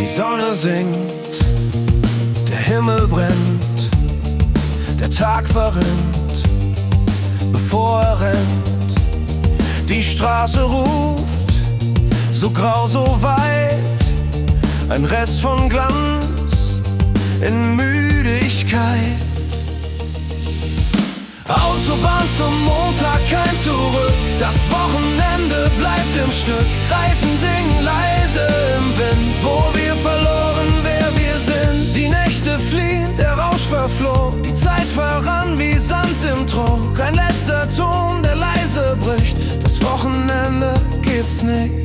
Die Sonne singt, der Himmel brennt, der Tag verrinnt, bevor er rennt. Die Straße ruft, so grau, so weit, ein Rest von Glanz in Müdigkeit. Autobahn zum Montag, kein Zurück, das Wochenende bleibt im Stück. Reifen singen leise im Wind, wo wir verloren, wer wir sind. Die Nächte fliehen, der Rausch verflog, die Zeit verrann wie Sand im Trog. Ein letzter Ton, der leise bricht, das Wochenende gibt's nicht.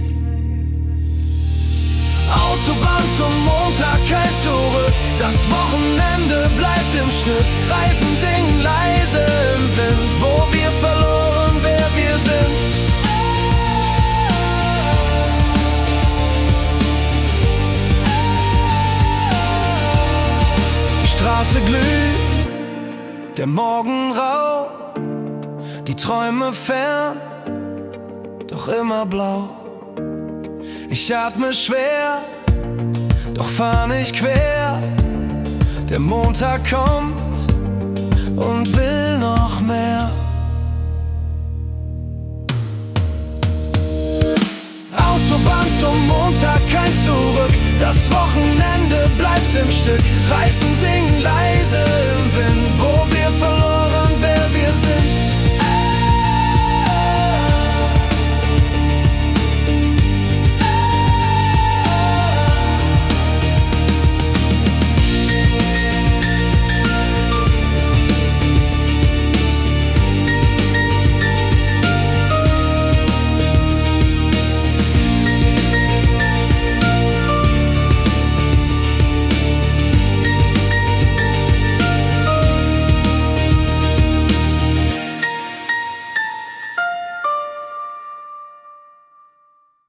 Autobahn zum Montag, kein Zurück, das Wochenende bleibt im Stück. Reifen singen leise im Wind, wo wir verloren, wer wir sind. Die Straße glüht, der Morgen rau, die Träume fern, doch immer blau. Ich atme schwer, doch fahr nicht quer. Der Montag kommt und will noch mehr.